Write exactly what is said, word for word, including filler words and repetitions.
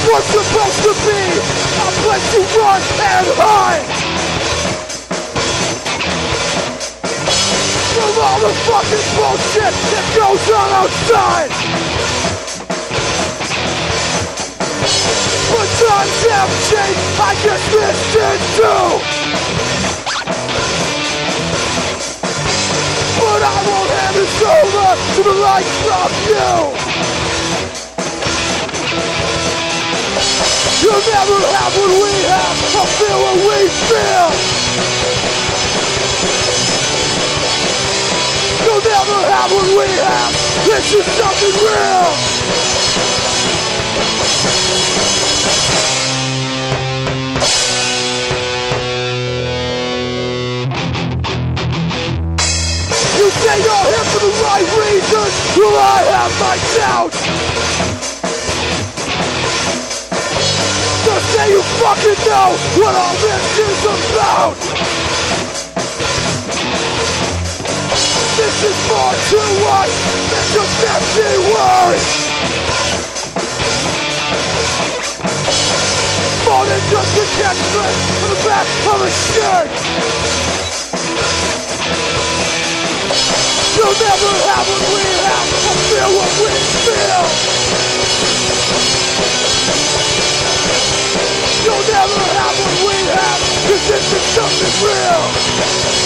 what's supposed to be a place to run and hide from all the fucking bullshit that goes on outside. But times have changed, I guess this did too. But I won't hand this over to the likes of you. You'll never have what we have, or feel what we feel. You'll never have what we have, this is something real. You say you're here for the right reasons, well I have my doubts. Just say you fucking know what all this is about. This is more to us than just empty words. More than just a catchphrase on the back of a shirt. You'll never have what we have, or feel what we feel. You'll never have what we have, cause this is something real.